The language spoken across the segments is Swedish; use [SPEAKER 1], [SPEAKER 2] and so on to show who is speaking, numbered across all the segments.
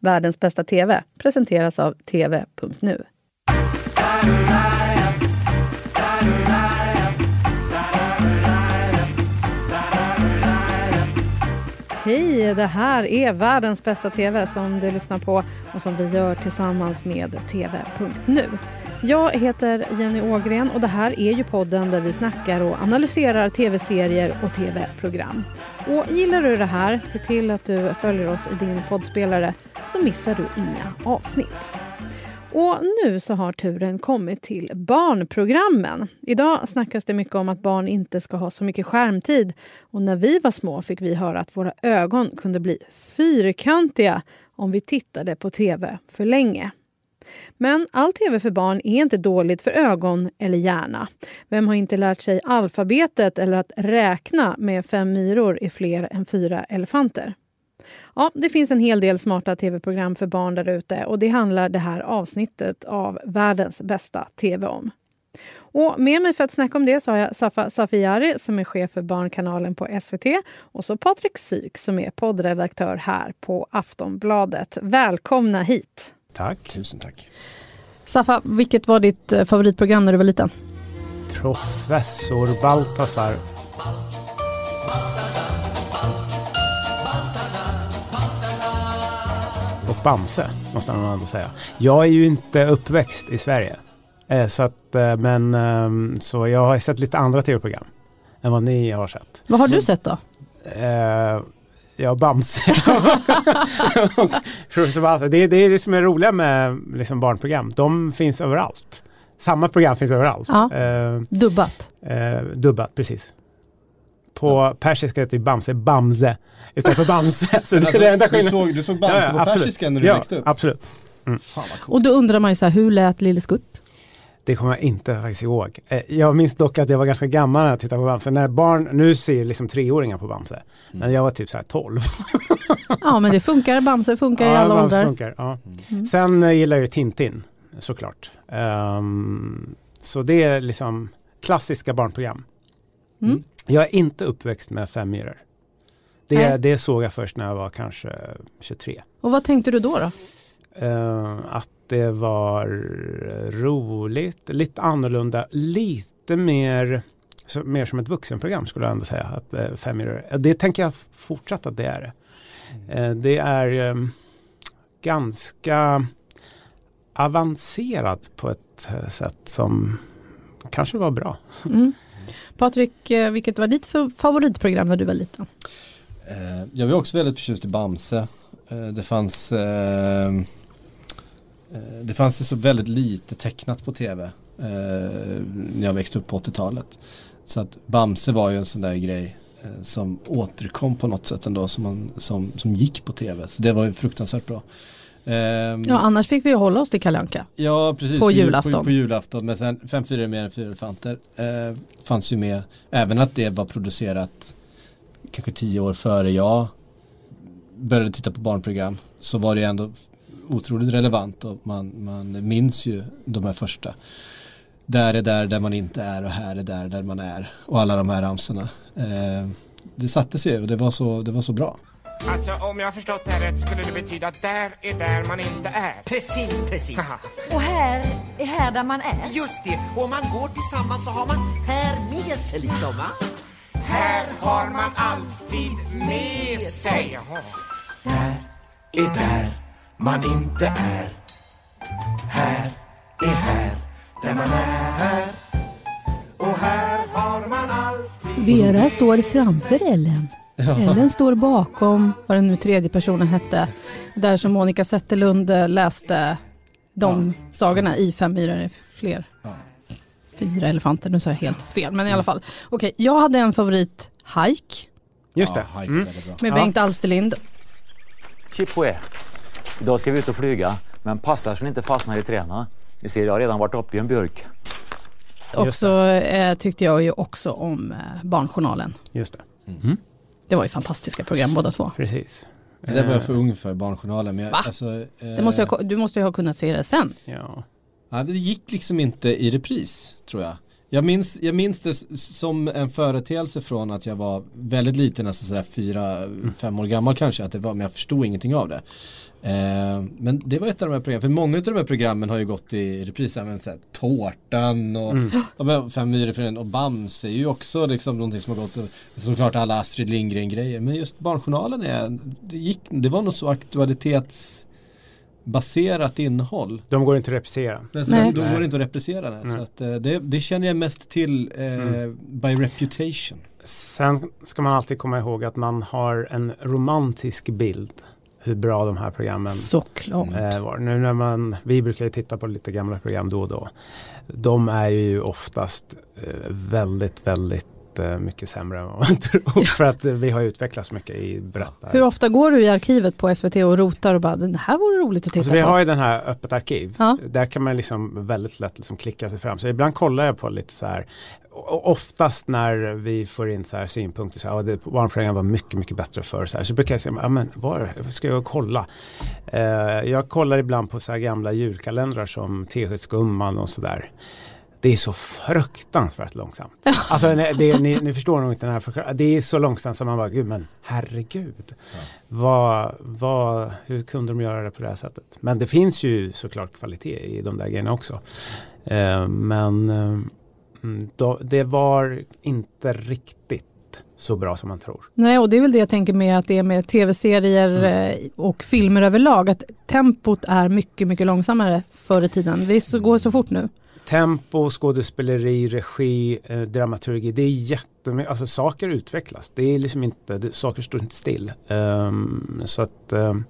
[SPEAKER 1] Världens bästa TV presenteras av tv.nu. Hej, det här är Världens bästa TV som du lyssnar på och som vi gör tillsammans med tv.nu. Jag heter Jenny Ågren och det här är ju podden där vi snackar och analyserar tv-serier och tv-program. Och gillar du det här, se till att du följer oss i din poddspelare så missar du inga avsnitt. Och nu så har turen kommit till barnprogrammen. Idag snackas det mycket om att barn inte ska ha så mycket skärmtid. Och när vi var små fick vi höra att våra ögon kunde bli fyrkantiga om vi tittade på tv för länge. Men all tv för barn är inte dåligt för ögon eller hjärna. Vem har inte lärt sig alfabetet eller att räkna med 5 myror är fler än 4 elefanter? Ja, det finns en hel del smarta tv-program för barn där ute och det handlar det här avsnittet av Världens bästa tv om. Och med mig för att snacka om det så har jag Safa Safiyari som är chef för Barnkanalen på SVT och så Patrik Syk som är poddredaktör här på Aftonbladet. Välkomna hit!
[SPEAKER 2] Tack. Tusen tack.
[SPEAKER 1] Safa, vilket var ditt favoritprogram när du var liten?
[SPEAKER 2] Professor Baltasar. Och Bamse, måste man ändå säga. Jag är ju inte uppväxt i Sverige. Så jag har sett lite andra tv-program än vad ni har sett.
[SPEAKER 1] Vad har du sett då?
[SPEAKER 2] Ja, Bamse. Det är det som är roliga med liksom barnprogram. De finns överallt. Samma program finns överallt.
[SPEAKER 1] Ja. Dubbat.
[SPEAKER 2] Dubbat, precis. På persiska heter det Bamse, Bamse istället för Bamse. Så det är det enda skillnaden.
[SPEAKER 3] Du såg Bamse på persiska när du växte upp?
[SPEAKER 2] Ja, absolut.
[SPEAKER 3] Fan vad coolt.
[SPEAKER 1] Och då undrar man ju så här, hur lät Lille Skutt?
[SPEAKER 2] Det kommer jag inte faktiskt ihåg. Jag minns dock att jag var ganska gammal när jag tittade på Bamse. När barn, nu ser liksom 3-åringar på Bamse. Men jag var typ så här 12.
[SPEAKER 1] Ja, men det funkar. Bamse funkar i alla åldrar.
[SPEAKER 2] Funkar, ja. Sen gillar jag ju Tintin, såklart. Så det är liksom klassiska barnprogram. Jag är inte uppväxt med 5 myror. Det såg jag först när jag var kanske 23.
[SPEAKER 1] Och vad tänkte du då?
[SPEAKER 2] Att det var roligt, lite annorlunda, lite mer som ett vuxenprogram skulle jag ändå säga. Att 5 myror. Det tänker jag fortsatt att det är. Det är ganska avancerat på ett sätt som kanske var bra.
[SPEAKER 3] Patrik,
[SPEAKER 1] vilket var ditt favoritprogram när du var liten?
[SPEAKER 3] Jag var också väldigt förtjust i Bamse. Det fanns ju så väldigt lite tecknat på tv när jag växte upp på 80-talet. Så att Bamse var ju en sån där grej som återkom på något sätt ändå som gick på tv. Så det var ju fruktansvärt bra.
[SPEAKER 1] Ja, annars fick vi ju hålla oss till Kalle Anka.
[SPEAKER 3] Ja, precis.
[SPEAKER 1] På julafton.
[SPEAKER 3] På julafton. Men sen 5 4 mer än 4 elefanter fanns ju med. Även att det var producerat kanske 10 år före jag började titta på barnprogram, så var det ändå otroligt relevant och man minns ju de här första. Där är där man inte är och här är där man är. Och alla de här ramsorna. Det satte sig och det var så bra.
[SPEAKER 4] Alltså om jag har förstått det här rätt skulle det betyda att där är där man inte är.
[SPEAKER 5] Precis.
[SPEAKER 6] Och här är här där man är.
[SPEAKER 5] Just det, och om man går tillsammans så har man här med sig liksom, va?
[SPEAKER 4] Här har man alltid med sig. Jaha.
[SPEAKER 5] Där är där man inte är. Här är här där man är. Och här har man alltid.
[SPEAKER 1] Vera står framför Ellen. Ja. Ellen står bakom, vad den nu tredje personen hette, där som Monica Zetterlund läste de sagorna i 5 myror är fler. 4 elefanter, nu sa jag helt fel, men i alla fall. Okej, jag hade en favorit, Hike.
[SPEAKER 2] Just det.
[SPEAKER 1] Med Bengt Alsterlind.
[SPEAKER 7] Chipoe. Idag ska vi ut och flyga, men passar så ni inte fastnar i träna. Ni ser, jag har redan varit uppe i en björk.
[SPEAKER 1] Och så tyckte jag ju också om Barnjournalen.
[SPEAKER 2] Just det.
[SPEAKER 1] Det var ju fantastiska program båda två.
[SPEAKER 2] Precis.
[SPEAKER 3] Det där var jag för ung för, Barnjournalen. Men
[SPEAKER 1] du måste ju ha kunnat se det sen.
[SPEAKER 3] Ja, det gick liksom inte i repris, tror jag. Jag minns det som en företeelse från att jag var väldigt liten, alltså sådär 4-5 år gammal kanske, att det var, men jag förstod ingenting av det. Men det var ett av de här programmen, för många av de här programmen har ju gått i repris, även så här, Tårtan och 5 myror för en och Bamse är ju också liksom någonting som har gått, såklart alla Astrid Lindgren-grejer, men just Barnjournalen det var nog så aktualitetsbaserat innehåll.
[SPEAKER 2] De går inte att reprisera.
[SPEAKER 3] De går inte att reprisera det. Så att, det känner jag mest till by reputation.
[SPEAKER 2] Sen ska man alltid komma ihåg att man har en romantisk bild hur bra de här programmen var. Nu när vi brukar ju titta på lite gamla program då och då. De är ju oftast väldigt, väldigt mycket sämre än vad man tror. För att vi har utvecklats mycket i berättare.
[SPEAKER 1] Hur ofta går du i arkivet på SVT och rotar och bara, det här vore roligt att titta på?
[SPEAKER 2] Vi har ju den här öppet arkiv. Ja. Där kan man liksom väldigt lätt liksom klicka sig fram. Så ibland kollar jag på lite så här. Oftast när vi får in så här synpunkter så här, barnprogram var mycket, mycket bättre för så här. Så brukar jag säga, men var ska jag kolla? Jag kollar ibland på så här gamla julkalendrar som Teskedsgumman och sådär. Det är så fruktansvärt långsamt. Alltså ni förstår nog inte den här. Det är så långsamt som man bara, gud men herregud. Hur kunde de göra det på det här sättet? Men det finns ju såklart kvalitet i de där grejerna också. Det var inte riktigt så bra som man tror. Nej,
[SPEAKER 1] och det är väl det jag tänker med att det är med tv-serier och filmer överlag. Att tempot är mycket, mycket långsammare förr i tiden. Vi går så fort nu.
[SPEAKER 2] Tempo, skådespeleri, regi, dramaturgi, det är jättemycket, alltså saker utvecklas. Det är liksom inte, saker står inte still. Så att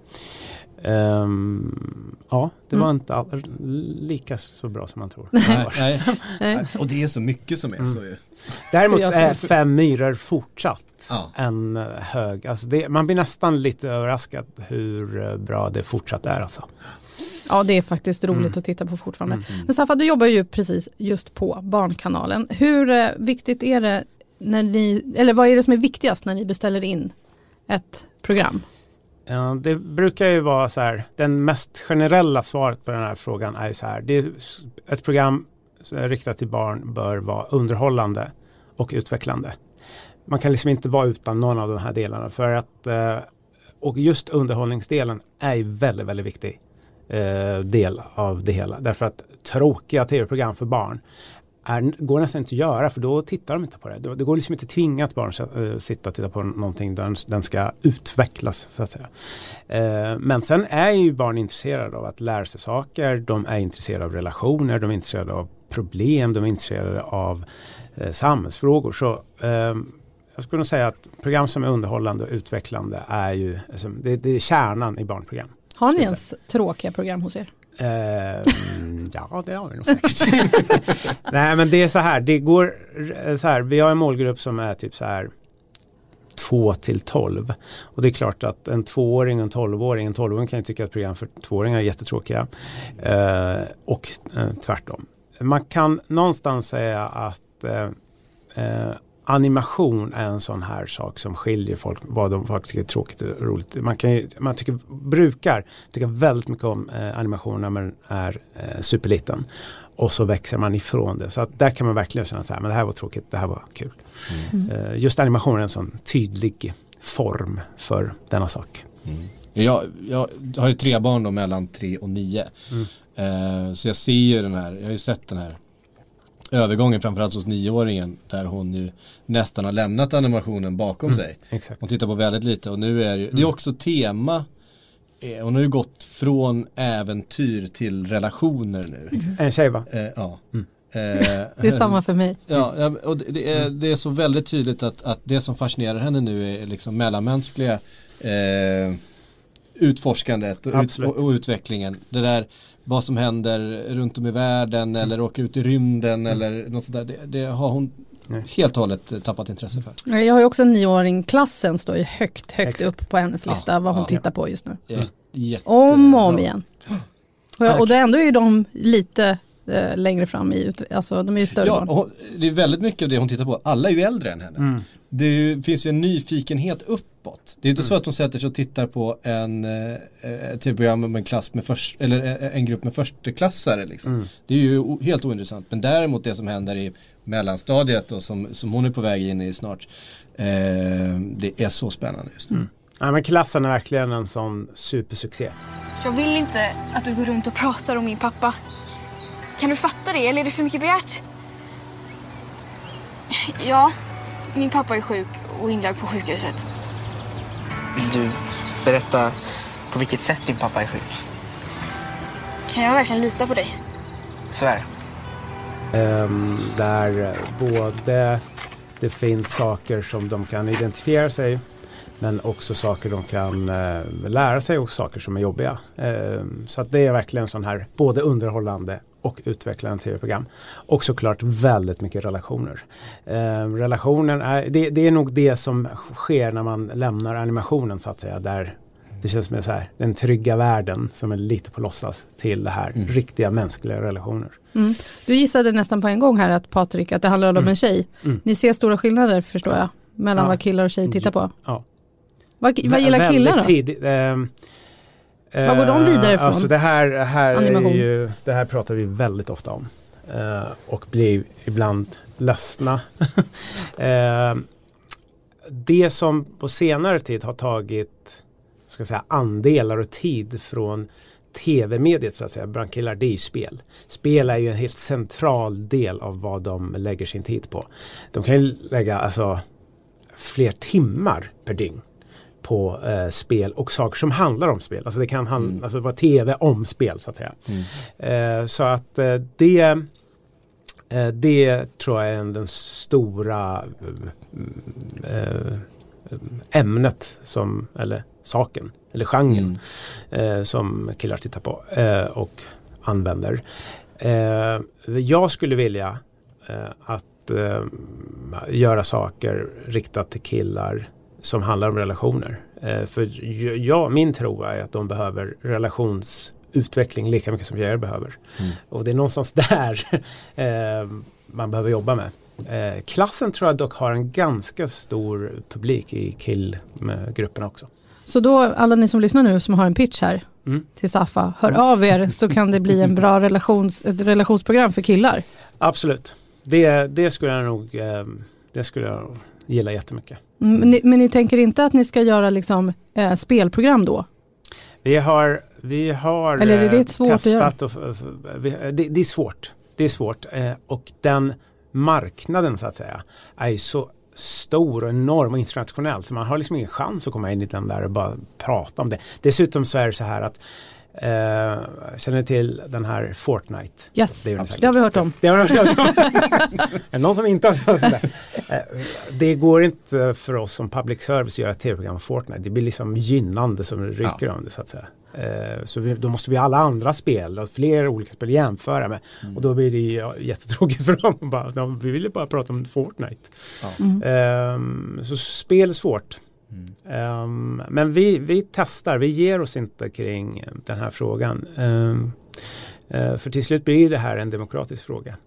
[SPEAKER 2] det var inte lika så bra som man tror.
[SPEAKER 3] Nej. Och det är så mycket som är så ju.
[SPEAKER 2] Däremot är 5 myror fortsatt en hög. Alltså man blir nästan lite överraskad hur bra det fortsatt är alltså.
[SPEAKER 1] Ja, det är faktiskt roligt att titta på fortfarande. Men Safa, du jobbar ju precis just på Barnkanalen. Hur viktigt är det vad är det som är viktigast när ni beställer in ett program?
[SPEAKER 2] Det brukar ju vara så här, den mest generella svaret på den här frågan är ju så här, det är ett program riktat till barn bör vara underhållande och utvecklande. Man kan liksom inte vara utan någon av de här delarna för att, och just underhållningsdelen är ju väldigt, väldigt viktig del av det hela. Därför att tråkiga tv-program för barn går nästan inte att göra, för då tittar de inte på det. Det går liksom inte tvinga att barn sitta och titta på någonting där den ska utvecklas så att säga. Men sen är ju barn intresserade av att lära sig saker. De är intresserade av relationer, de är intresserade av problem, de är intresserade av samhällsfrågor. Så jag skulle nog säga att program som är underhållande och utvecklande är ju, alltså, det är kärnan i barnprogram.
[SPEAKER 1] Har ni ens tråkiga program hos er?
[SPEAKER 2] Ja, det har vi nog säkert. Nej, men det är så här. Det går så här. Vi har en målgrupp som är typ så här 2-12. Och det är klart att en 2-åring och en 12-åring. En 12-åring kan ju tycka att program för 2-åringar är jättetråkiga. Och tvärtom. Man kan någonstans säga att animation är en sån här sak som skiljer folk vad de faktiskt är tråkigt och roligt. Man brukar tycka väldigt mycket om animation när man är superliten. Och så växer man ifrån det. Så att där kan man verkligen känna så här, men det här var tråkigt, det här var kul. Just animation är en sån tydlig form för denna sak.
[SPEAKER 3] Jag har ju 3 barn då, mellan 3 och 9. Så jag ser ju jag har ju sett den här övergången framförallt hos 9-åringen där hon ju nästan har lämnat animationen bakom sig.
[SPEAKER 2] Exakt.
[SPEAKER 3] Hon tittar på väldigt lite och nu är det är också tema. Hon har ju gått från äventyr till relationer nu.
[SPEAKER 2] En tjej va?
[SPEAKER 3] Ja.
[SPEAKER 1] Det är samma för mig.
[SPEAKER 3] Ja, och det är så väldigt tydligt att det som fascinerar henne nu är liksom mellanmänskliga utforskandet och utvecklingen. Det där vad som händer runt om i världen eller åka ut i rymden eller något sådär. Det har hon helt och hållet tappat intresse för.
[SPEAKER 1] Jag har ju också en 9-åring. Klassen står ju högt upp på hennes lista vad hon tittar på just nu. Om och om igen. Och det ändå är ju de lite längre fram alltså de är ju större barn.
[SPEAKER 3] Och det är väldigt mycket av det hon tittar på. Alla är ju äldre än henne. Det finns ju en nyfikenhet uppåt. Det är inte så att hon sätter sig och tittar på ett tv-program med en klass med en grupp med försteklassare liksom. Det är ju helt ointressant. Men däremot det som händer i mellanstadiet och som hon är på väg in i snart. Det är så spännande just nu.
[SPEAKER 2] Ja, men Klassen är verkligen en sån supersuccé.
[SPEAKER 8] Jag vill inte att du går runt och pratar om min pappa. Kan du fatta det, eller är det för mycket begärt? Ja, min pappa är sjuk och inlagd på sjukhuset.
[SPEAKER 9] Vill du berätta på vilket sätt din pappa är sjuk?
[SPEAKER 8] Kan jag verkligen lita på dig?
[SPEAKER 9] Svär.
[SPEAKER 2] Där både det finns saker som de kan identifiera sig, men också saker de kan lära sig och saker som är jobbiga. Så att det är verkligen sån här både underhållande och utvecklande tv-program. Och såklart väldigt mycket relationer. Relationen det är nog det som sker när man lämnar animationen, så att säga. Där det känns som så här, den trygga världen som är lite på låtsas till det här riktiga mänskliga relationer.
[SPEAKER 1] Du gissade nästan på en gång här att det handlar om en tjej. Ni ser stora skillnader, förstår jag, mellan vad killar och tjejer tittar på.
[SPEAKER 2] Ja.
[SPEAKER 1] Vad gillar killar då? Vad går de vidare från?
[SPEAKER 2] Alltså det här är ju, det här pratar vi väldigt ofta om. Och blir ibland ledsna. Det som på senare tid har tagit, ska jag säga, andelar och tid från tv-mediet, så att säga, bland killar, det är ju spel. Spel är ju en helt central del av vad de lägger sin tid på. De kan ju lägga fler timmar per dygn på spel och saker som handlar om spel. Alltså det kan vara tv om spel, så att säga. Så att det tror jag är den stora ämnet eller saken eller genren som killar tittar på och använder. Jag skulle vilja att göra saker riktat till killar som handlar om relationer. För min tro är att de behöver relationsutveckling lika mycket som tjejer behöver. Och det är någonstans där man behöver jobba med. Klassen tror jag dock har en ganska stor publik i killgrupperna också.
[SPEAKER 1] Så då, alla ni som lyssnar nu som har en pitch här till Safa, hör av er så kan det bli en bra ett relationsprogram för killar.
[SPEAKER 2] Absolut. Det skulle jag nog gilla jättemycket.
[SPEAKER 1] Men ni tänker inte att ni ska göra liksom spelprogram då?
[SPEAKER 2] Vi har
[SPEAKER 1] eller är det svårt
[SPEAKER 2] testat
[SPEAKER 1] att göra?
[SPEAKER 2] Det är svårt. Och den marknaden, så att säga, är ju så stor och enorm och internationell, så man har liksom ingen chans att komma in i den där och bara prata om det. Dessutom så är det så här att känner till den här Fortnite?
[SPEAKER 1] Yes, det har vi hört om.
[SPEAKER 2] Är någon som inte har hört om det? Det går inte för oss som public service att göra ett tv-program om Fortnite. Det blir liksom gynnande som rycker om det, så att säga. Så då måste vi alla andra spel och fler olika spel jämföra med. Och då blir det jättetråkigt för dem. Vi ville bara prata om Fortnite. Så spel är svårt. Men vi testar, vi ger oss inte kring den här frågan. För till slut blir det här en demokratisk fråga.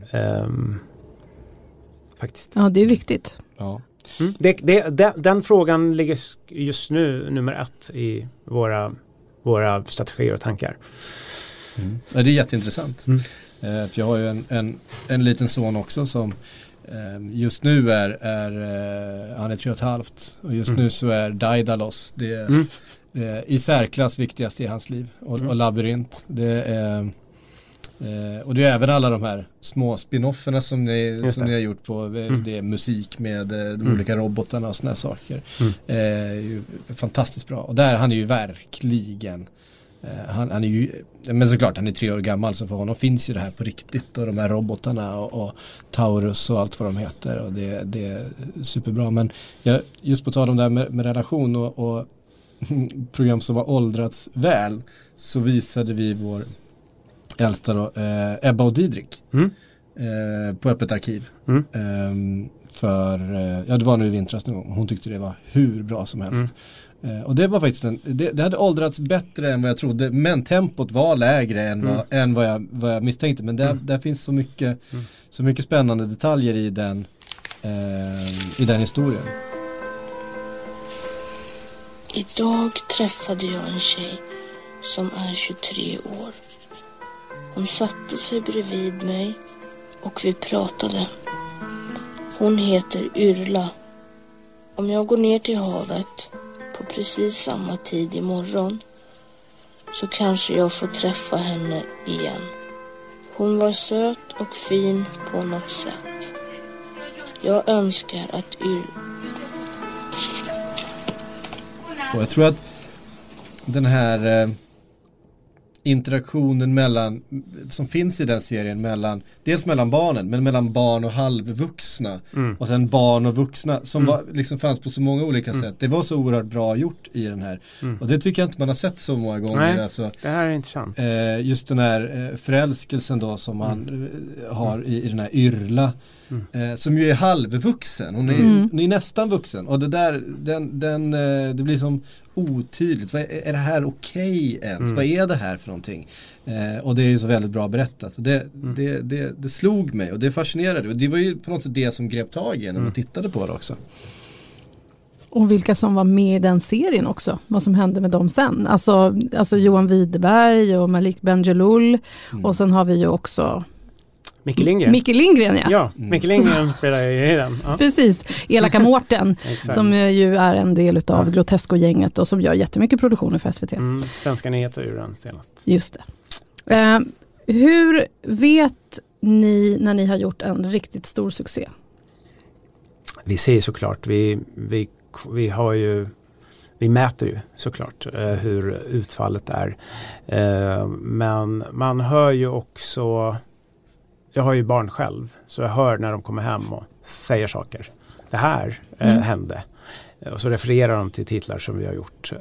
[SPEAKER 2] Faktiskt.
[SPEAKER 1] Ja, det är viktigt.
[SPEAKER 3] Ja.
[SPEAKER 2] Den frågan ligger just nu nummer 1 i våra strategier och tankar.
[SPEAKER 3] Ja, det är jätteintressant. För jag har ju en liten son också som just nu är han är 3,5 och just nu så är Daidalos det är i särklass viktigast i hans liv och labyrint och det är även alla de här små spin-offerna som ni har gjort på det är musik med de olika robotarna och såna saker. Ju fantastiskt bra, och där han är ju verkligen han är ju, men såklart han är 3 år gammal, så för honom finns ju det här på riktigt, och de här robotarna och Taurus och allt vad de heter, och det är superbra. Men just på tal om det här med relation och program som har åldrats väl, så visade vi vår äldsta då, Ebba och Didrik på Öppet arkiv för det var nu i vintras någon gång. Hon tyckte det var hur bra som helst. Och det var faktiskt det hade åldrats bättre än vad jag trodde, men tempot var lägre än vad jag misstänkte, men där finns så mycket spännande detaljer i den historien.
[SPEAKER 10] Idag träffade jag en tjej som är 23 år. Hon satte sig bredvid mig och vi pratade. Hon heter Yrla. Om jag går ner till havet på precis samma tid imorgon så kanske jag får träffa henne igen. Hon var söt och fin på något sätt. Jag önskar att
[SPEAKER 3] Och jag tror att den här interaktionen mellan, som finns i den serien, mellan, dels mellan barnen, men mellan barn och halvvuxna och sen barn och vuxna som var, liksom fanns på så många olika sätt. Det var så oerhört bra gjort i den här. Och det tycker jag inte man har sett så många gånger.
[SPEAKER 2] Nej,
[SPEAKER 3] alltså,
[SPEAKER 2] det här är intressant.
[SPEAKER 3] Just den här förälskelsen då som man har i den här Yrla. Som ju är halvvuxen. Hon är nästan vuxen. Och det där, det blir som otydligt. Är det här okej ens? Vad är det här för någonting? Och det är ju så väldigt bra berättat. Det slog mig och det fascinerade. Och det var ju på något sätt det som grep tag i när man tittade på det också.
[SPEAKER 1] Och vilka som var med i den serien också. Vad som hände med dem sen. Alltså Johan Widerberg och Malik Bendjelloul. Och sen har vi ju också
[SPEAKER 2] Micke Lindgren.
[SPEAKER 1] Micke Lindgren, ja.
[SPEAKER 2] Ja, Micke Lindgren spelar i den. Ja.
[SPEAKER 1] Precis, Elaka Mårten som ju är en del av Grotesco-gänget och som gör jättemycket produktioner för SVT.
[SPEAKER 2] Svenska nyheter är den senast.
[SPEAKER 1] Just det. Hur vet ni när ni har gjort en riktigt stor succé?
[SPEAKER 2] Vi ser såklart, vi har ju, vi mäter ju såklart hur utfallet är. Men man hör ju också, jag har ju barn själv, så jag hör när de kommer hem och säger saker. Det här hände. Och så refererar de till titlar som vi har gjort.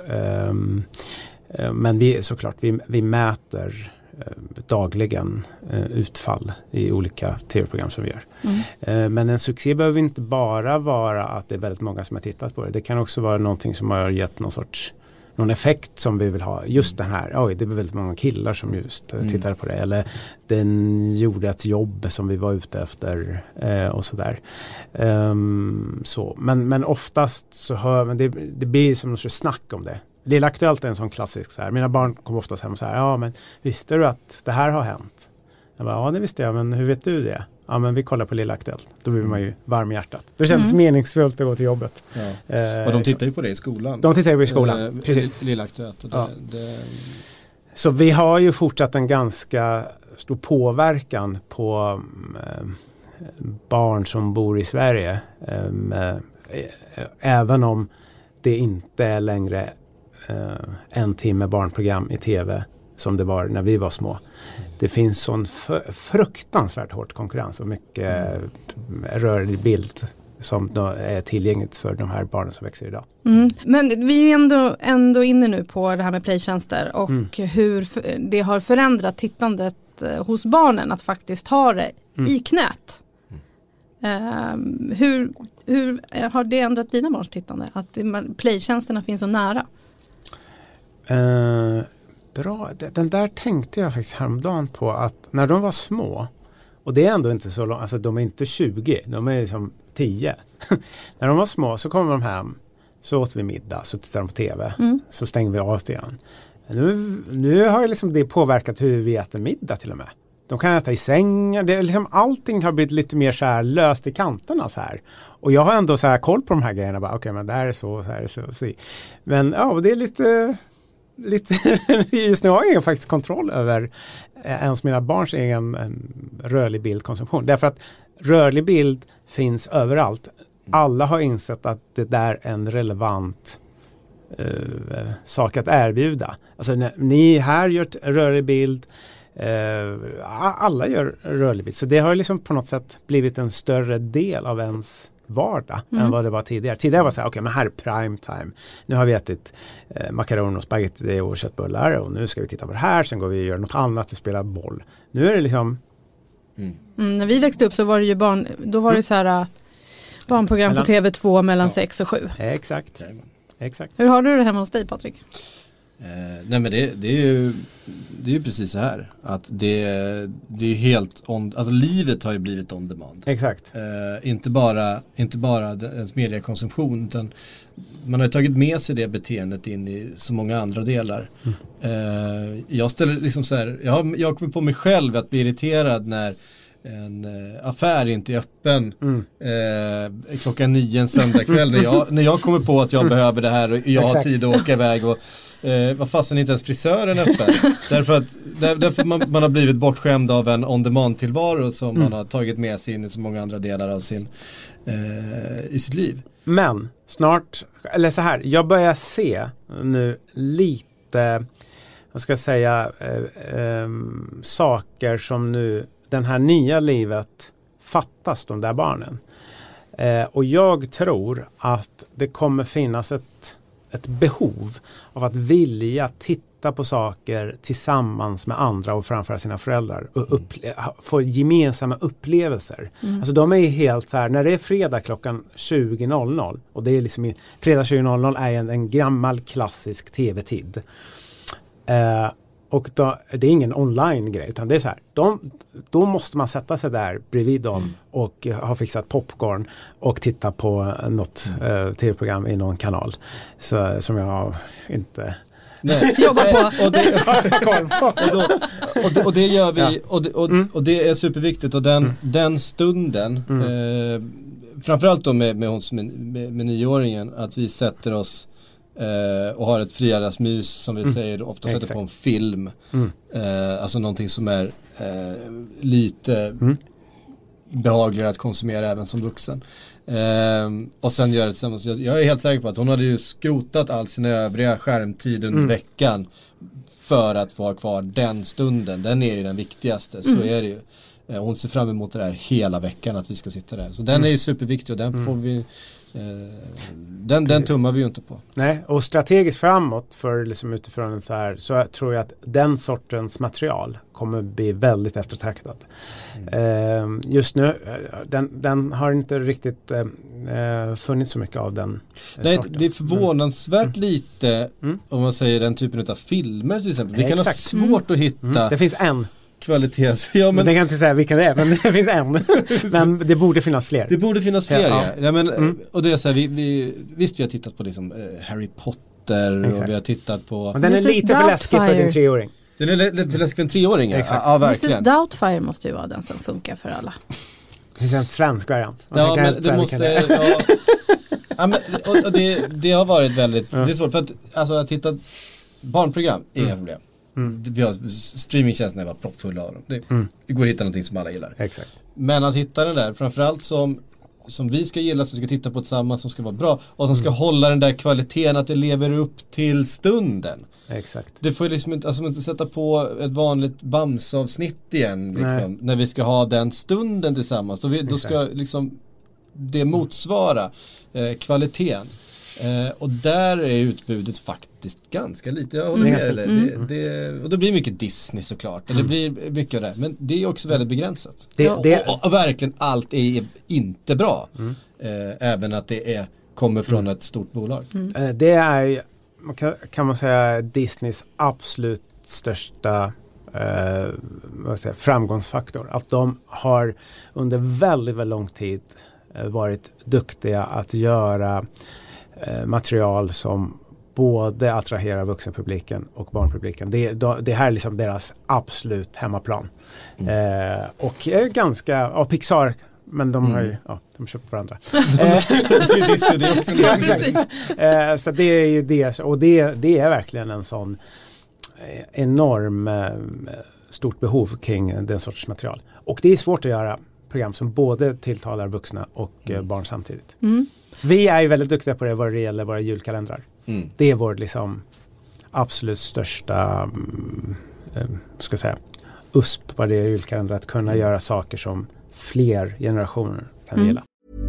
[SPEAKER 2] Men vi mäter dagligen utfall i olika tv-program som vi gör. Men en succé behöver inte bara vara att det är väldigt många som har tittat på det. Det kan också vara någonting som har gett någon effekt som vi vill ha. Just den här, det var väldigt många killar som just tittade på det. Eller den gjorde ett jobb som vi var ute efter och sådär. Så. Men oftast så hör man, det blir som något snack om det. Lilla Aktuellt är en sån klassisk så här. Mina barn kommer oftast hem och säger, ja men visste du att det här har hänt? Jag bara, ja det visste jag, men hur vet du det? Ja men vi kollar på Lilla Aktuellt. Då blir man ju varm i hjärtat. Det känns meningsfullt att gå till jobbet.
[SPEAKER 3] Ja. Och de tittar ju på det i skolan.
[SPEAKER 2] De tittar ju på i skolan, precis.
[SPEAKER 3] Lilla Aktuellt. Och
[SPEAKER 2] Så vi har ju fortsatt en ganska stor påverkan på barn som bor i Sverige. Även om det inte är längre en timme barnprogram i tv som det var när vi var små. Det finns sån fruktansvärt hårt konkurrens och mycket rörlig bild som då är tillgängligt för de här barnen som växer idag.
[SPEAKER 1] Men vi är ju ändå inne nu på det här med playtjänster och hur det har förändrat tittandet hos barnen att faktiskt ha det i knät. Hur har det ändrat dina barns tittande? Att playtjänsterna finns så nära?
[SPEAKER 2] Bra, den där tänkte jag faktiskt häromdagen på att när de var små, och det är ändå inte så långt, alltså de är inte 20, de är liksom 10. När de var små så kommer de hem, så åt vi middag, så tittar de på tv, så stänger vi av det igen. Nu har liksom det påverkat hur vi äter middag till och med. De kan äta i sängen, det är liksom, allting har blivit lite mer så här löst i kanterna så här. Och jag har ändå så här koll på de här grejerna, bara okej, men det här är så här är så. Men ja, det är lite just nu har jag faktiskt kontroll över ens mina barns egen rörlig bildkonsumtion. Därför att rörlig bild finns överallt. Alla har insett att det där är en relevant sak att erbjuda. Alltså ni här gör rörlig bild, alla gör rörlig bild. Så det har liksom på något sätt blivit en större del av ens vardag än vad det var tidigare. Tidigare var det så här, okej, men här är prime time. Nu har vi ätit makaroner och spaghetti och köttbullar och nu ska vi titta på det här. Sen går vi och gör något annat och spelar boll. Nu är det liksom...
[SPEAKER 1] När vi växte upp så var det ju då var det så här barnprogram på TV2 mellan 6 och 7.
[SPEAKER 2] Exakt.
[SPEAKER 1] Hur har du det hemma hos dig, Patrik?
[SPEAKER 3] Nej men det är ju precis så här att det är helt alltså livet har ju blivit on demand.
[SPEAKER 2] Exakt.
[SPEAKER 3] Inte bara ens mediekonsumtion, utan man har ju tagit med sig det beteendet in i så många andra delar. Jag ställer liksom så här, jag kommer på mig själv att bli irriterad när en affär inte är öppen klockan 9 en söndagkväll när jag kommer på att jag behöver det här och jag har tid att åka iväg och vad fasen inte ens frisören öppen. därför man har blivit bortskämd av en on-demand-tillvaro som man har tagit med sig in i så många andra delar av i sitt liv.
[SPEAKER 2] Men snart, eller så här, jag börjar se nu lite, vad ska jag säga, saker som nu den här nya livet fattas de där barnen. Och jag tror att det kommer finnas ett behov av att vilja titta på saker tillsammans med andra och framför sina föräldrar och få gemensamma upplevelser. Alltså de är helt så här, när det är fredag klockan 20.00 och det är liksom fredag 20.00 är en gammal klassisk tv-tid. Och då, det är ingen online-grej utan det är så här, då måste man sätta sig där bredvid dem och ha fixat popcorn och titta på något tv-program i någon kanal som jag inte
[SPEAKER 1] jobbar på.
[SPEAKER 3] Och det gör vi och det är superviktigt och den stunden framförallt då med 9-åringen att vi sätter oss och har ett fredagsmys som vi säger ofta sätter på en film alltså någonting som är lite behagligare att konsumera även som vuxen och sen gör det tillsammans. Jag är helt säker på att hon hade ju skrotat all sin övriga skärmtid under veckan för att få ha kvar den stunden. Den är ju den viktigaste, så är det ju. Hon ser fram emot det här hela veckan att vi ska sitta där. Så den är ju superviktig och den får vi den tummar vi ju inte på. Nej,
[SPEAKER 2] och strategiskt framåt för liksom utifrån en så här, så tror jag att den sortens material kommer bli väldigt eftertraktat. Just nu den har inte riktigt funnits så mycket av den sorten. Det är förvånansvärt lite om man säger den typen av filmer till exempel. Vi kan ha svårt att hitta. Det finns en kvalitets. Ja, men det kan inte säga vilka det är, men det finns en. Men det borde finnas fler. Det borde finnas fler, ja. Ja men, och det är så här, visst vi har tittat på liksom, Harry Potter och vi har tittat på. Men den är lite för läskig för din 3-åring. Den är lite för läskig för en 3-åring. Exakt. Ja, verkligen.
[SPEAKER 1] Mrs. Doubtfire måste ju vara den som funkar för alla.
[SPEAKER 2] Det finns en svensk variant.
[SPEAKER 3] Ja, men det måste... Ja, men, och det har varit väldigt... Det är svårt för att alltså, att titta barnprogram, inga problem. Vi har streamingtjänsterna var proppfulla av dem. Det går att hitta någonting som alla gillar.
[SPEAKER 2] Exakt.
[SPEAKER 3] Men att hitta den där, framförallt som vi ska gilla, som vi ska titta på tillsammans, som ska vara bra och som ska hålla den där kvaliteten att det lever upp till stunden.
[SPEAKER 2] Exakt.
[SPEAKER 3] Det får liksom inte sätta på ett vanligt Bamse-avsnitt igen liksom, när vi ska ha den stunden tillsammans. Då ska liksom det motsvara kvaliteten. Och där är utbudet faktiskt ganska lite. Jag håller med. Och det blir mycket Disney såklart. Eller det blir mycket av det. Men det är också väldigt begränsat. Och verkligen allt är inte bra. Även att det kommer från ett stort bolag.
[SPEAKER 2] Det är, kan man säga, Disneys absolut största framgångsfaktor. Att de har under väldigt, väldigt lång tid varit duktiga att göra material som både attraherar vuxenpubliken och barnpubliken. Det här är liksom deras absolut hemmaplan. Och ganska, Pixar, men de har ju, de köpt varandra. Så det är ju det, och det är verkligen en sån enorm stort behov kring den sortens material. Och det är svårt att göra program som både tilltalar vuxna och barn samtidigt. Vi är ju väldigt duktiga på det vad det gäller våra julkalendrar. Det är vår liksom absolut största ska säga USP vad det är julkalendrar, att kunna göra saker som fler generationer kan gilla.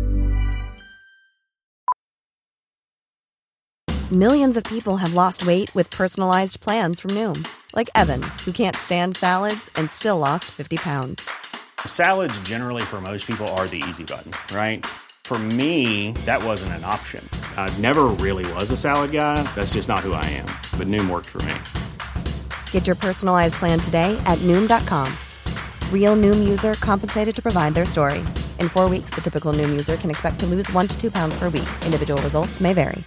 [SPEAKER 11] Millions of people have lost weight with personalized plans from Noom. Like Evan, who can't stand salads and still lost 50 pounds.
[SPEAKER 12] Salads generally for most people are the easy button, right? For me, that wasn't an option. I never really was a salad guy. That's just not who I am. But Noom worked for me.
[SPEAKER 11] Get your personalized plan today at Noom.com. Real Noom user compensated to provide their story. In 4 weeks, the typical Noom user can expect to lose 1 to 2 pounds per week. Individual results may vary.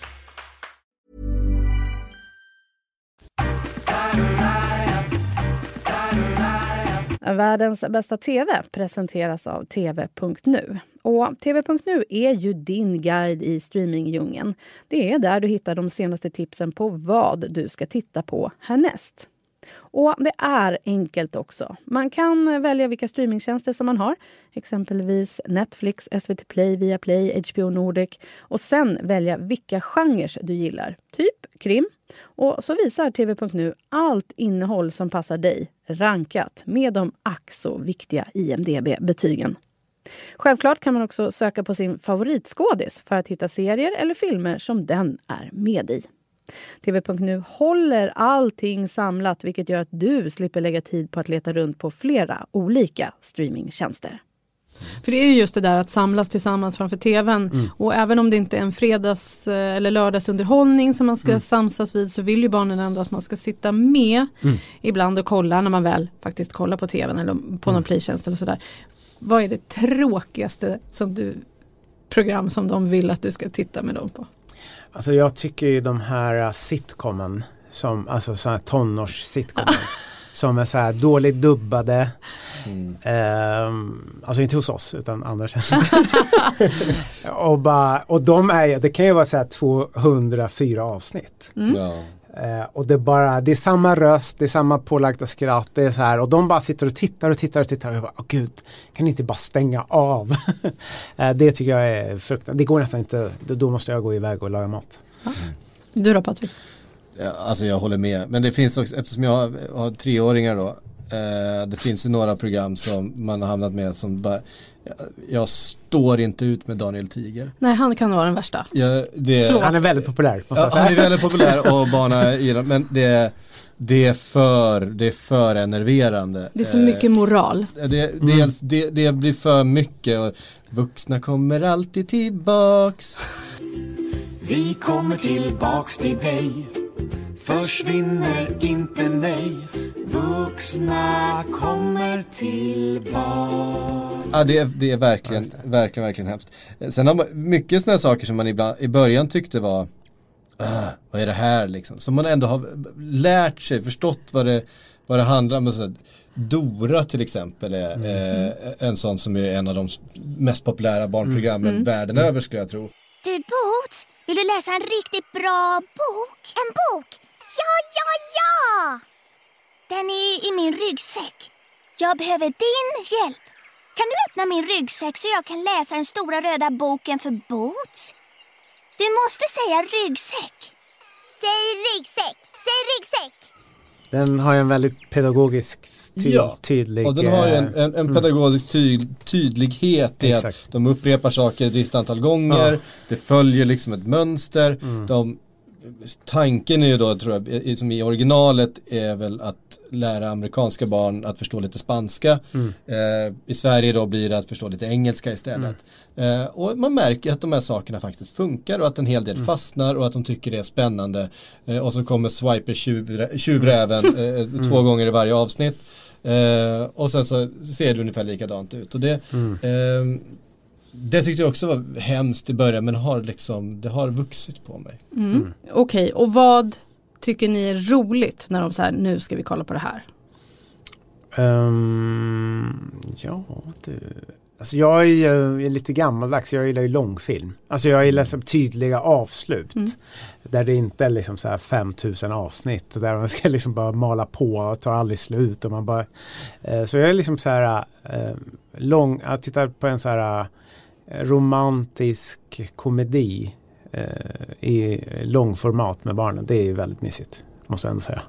[SPEAKER 1] Världens bästa TV presenteras av TV.nu. Och TV.nu är ju din guide i streamingdjungeln. Det är där du hittar de senaste tipsen på vad du ska titta på härnäst. Och det är enkelt också. Man kan välja vilka streamingtjänster som man har. Exempelvis Netflix, SVT Play, Viaplay, HBO Nordic. Och sen välja vilka genrer du gillar. Typ krim. Och så visar TV.nu allt innehåll som passar dig. Rankat med de ack så viktiga IMDb-betygen. Självklart kan man också söka på sin favoritskådis för att hitta serier eller filmer som den är med i. TV.nu håller allting samlat, vilket gör att du slipper lägga tid på att leta runt på flera olika streamingtjänster.
[SPEAKER 13] För det är ju just det där att samlas tillsammans framför tvn. Och även om det inte är en fredags- eller lördagsunderhållning som man ska samsas vid, så vill ju barnen ändå att man ska sitta med ibland och kolla när man väl faktiskt kollar på tvn eller på någon playtjänst eller sådär. Vad är det tråkigaste program som de vill att du ska titta med dem på?
[SPEAKER 2] Alltså jag tycker ju de här sitcomen, alltså sådana här tonårs-sitcomen som är så här dåligt dubbade. Alltså inte hos oss utan andra tjänster. och det kan ju vara så här 204 avsnitt. Och det är samma röst, det är samma pålagda skratt, det är så här, och de bara sitter och tittar och jag bara, åh gud, kan ni inte bara stänga av? Det tycker jag är fruktansvärt. Det går nästan inte, då måste jag gå iväg och laga mat.
[SPEAKER 13] Du då, Patrik?
[SPEAKER 3] Ja, alltså jag håller med, men det finns också, eftersom jag har 3-åringar då, det finns ju några program som man har hamnat med som bara, jag står inte ut med Daniel Tiger.
[SPEAKER 13] Nej, han kan vara den värsta.
[SPEAKER 2] Han är väldigt populär.
[SPEAKER 3] Han är väldigt populär och barnen gillar, men det är för enerverande.
[SPEAKER 13] Det är så mycket moral.
[SPEAKER 3] Det blir för mycket och vuxna kommer alltid tillbaks.
[SPEAKER 5] Vi kommer tillbaks till dig. Försvinner inte, nej. Vuxna kommer tillbaks.
[SPEAKER 3] Ja, det är verkligen hemskt. Sen har man mycket sådana saker som man ibland i början tyckte var vad är det här liksom? Som man ändå har lärt sig, förstått vad det handlar om. Så Dora till exempel är en sån som är en av de mest populära barnprogrammen världen över, skulle jag tro.
[SPEAKER 14] Du Boots, vill du läsa en riktigt bra bok? En bok? Ja! Den är i min ryggsäck. Jag behöver din hjälp. Kan du öppna min ryggsäck så jag kan läsa den stora röda boken för Boots? Du måste säga ryggsäck. Säg ryggsäck. Säg ryggsäck.
[SPEAKER 2] Den har ju en väldigt pedagogisk tydlig...
[SPEAKER 3] och den har ju en pedagogisk tydlighet i att de upprepar saker ett visst antal gånger. Ja. Det följer liksom ett mönster. Tanken är ju då, tror jag, som i originalet är väl att lära amerikanska barn att förstå lite spanska. I Sverige då blir det att förstå lite engelska istället. Och man märker att de här sakerna faktiskt funkar och att en hel del fastnar och att de tycker det är spännande. Och så kommer Swiper tjuvräven 2 gånger i varje avsnitt. Och sen så ser det ungefär likadant ut. Och det tyckte jag också var hemskt i början, men det har vuxit på mig.
[SPEAKER 13] Okej, och vad tycker ni är roligt när de säger nu ska vi kolla på det här?
[SPEAKER 2] Alltså jag är ju lite gammaldags. Jag gillar ju långfilm. Alltså jag gillar så tydliga avslut. Där det inte är liksom så här 5000 avsnitt. Där man ska liksom bara mala på och tar aldrig slut. Och man bara, så jag är liksom så här jag tittar på en så här romantisk komedi i långformat med barnen. Det är ju väldigt mysigt, måste jag ändå säga.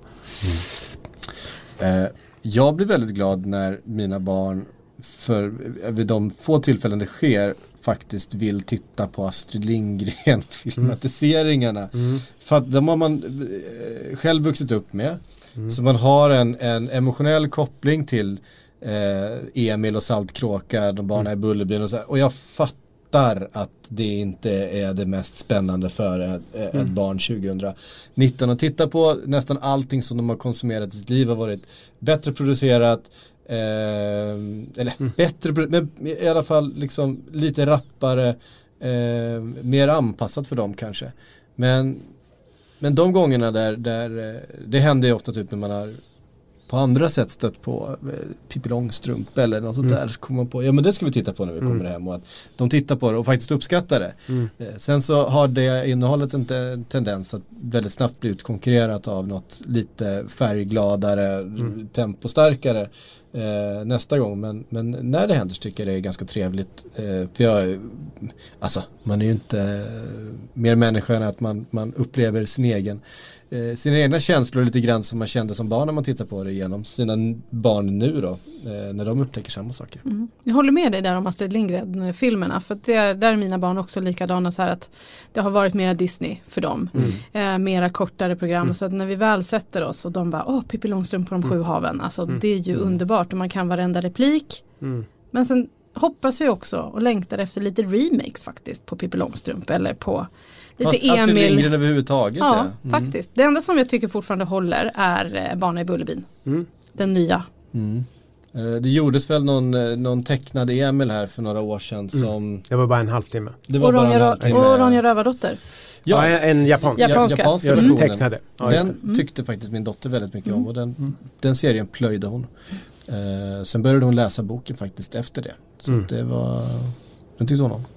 [SPEAKER 3] Jag blir väldigt glad när mina barn, för vid de få tillfällen det sker, faktiskt vill titta på Astrid Lindgren filmatiseringarna. För att de har man själv vuxit upp med. Så man har en emotionell koppling till Emil och Saltkråka, de barnen i Bullerbyn och så här. Och jag fattar att det inte är det mest spännande för ett barn 2019 att titta på. Nästan allting som de har konsumerat i sitt liv har varit bättre producerat, bättre, men i alla fall liksom lite rappare, mer anpassat för dem kanske. Men de gångerna där det händer ju ofta typ när man har på andra sätt stött på Pippi Långstrump eller något sånt där, så kommer man på, ja men det ska vi titta på när vi kommer hem, och att de tittar på det och faktiskt uppskattar det. Sen så har det innehållet en tendens att väldigt snabbt bli utkonkurrerat av något lite färggladare, tempostarkare nästa gång, men när det händer så tycker jag det är ganska trevligt, för man är ju inte mer människa än att man upplever sina egna känslor lite grann som man kände som barn när man tittar på det genom sina barn nu då, när de upptäcker samma saker.
[SPEAKER 13] Jag håller med dig där om Astrid Lindgren-filmerna, för att där är mina barn också likadana, så här att det har varit mera Disney för dem, mera kortare program, så att när vi väl sätter oss och de bara, Pippi Långstrump på de 7 haven, alltså det är ju underbart och man kan varenda replik, men sen hoppas jag också och längtar efter lite remakes faktiskt på Pippi Långstrump eller på lite
[SPEAKER 3] Astrid Lindgren överhuvudtaget.
[SPEAKER 13] Ja, faktiskt. Det enda som jag tycker fortfarande håller är Barnen i Bullerbyn. Den nya.
[SPEAKER 3] Det gjordes väl någon tecknad Emil här för några år sedan som...
[SPEAKER 2] Det var bara en halvtimme.
[SPEAKER 13] Och Ronja Rövardotter.
[SPEAKER 2] Ja, en japanska
[SPEAKER 3] tecknade. Den tyckte faktiskt min dotter väldigt mycket om, och den serien plöjde hon. Sen började hon läsa boken faktiskt efter det. Så det var... Den tyckte hon om.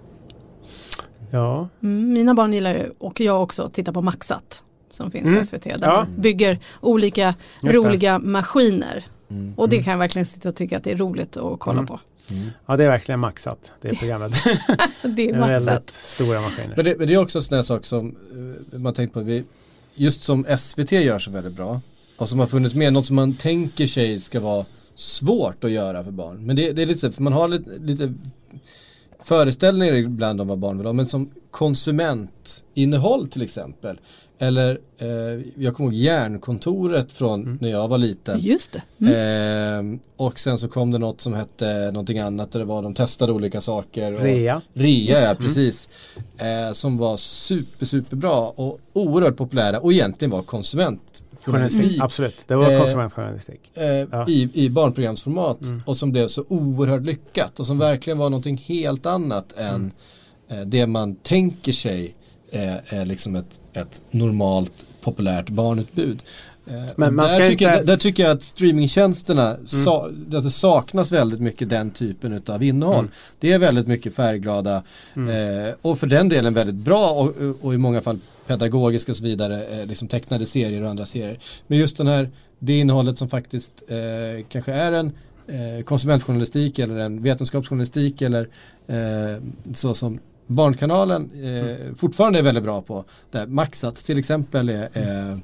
[SPEAKER 2] Ja.
[SPEAKER 13] Mina barn gillar ju, och jag också, titta på Maxat som finns på SVT. Där man bygger olika roliga maskiner. Och det kan jag verkligen sitta och tycka att det är roligt att kolla på.
[SPEAKER 2] Ja, det är verkligen Maxat, det programmet.
[SPEAKER 13] Det är Maxat.
[SPEAKER 2] Väldigt stora maskiner.
[SPEAKER 3] Men det är också en sån här sak som man tänkt på, just som SVT gör så väldigt bra, och som har funnits med, något som man tänker sig ska vara svårt att göra för barn. Men det är lite så, för man har lite föreställningar ibland om vad barn vill ha, men som konsumentinnehåll till exempel. Eller jag kommer ihåg Järnkontoret från när jag var liten.
[SPEAKER 13] Just det.
[SPEAKER 3] Och sen så kom det något som hette någonting annat, där det var, de testade olika saker.
[SPEAKER 2] Rea,
[SPEAKER 3] ja, precis. Som var superbra och oerhört populära, och egentligen var konsumentjournalistik.
[SPEAKER 2] Absolut, det var konsumentjournalistik.
[SPEAKER 3] I barnprogramsformat, och som blev så oerhört lyckat, och som verkligen var någonting helt annat än det man tänker sig är liksom ett normalt populärt barnutbud. Men där tycker jag att streamingtjänsterna att det saknas väldigt mycket den typen av innehåll. Det är väldigt mycket färgglada och för den delen väldigt bra och i många fall pedagogiska och så vidare, liksom tecknade serier och andra serier. Men just det innehållet som faktiskt kanske är en konsumentjournalistik eller en vetenskapsjournalistik eller så som Barnkanalen fortfarande är väldigt bra på. Där Maxat till exempel är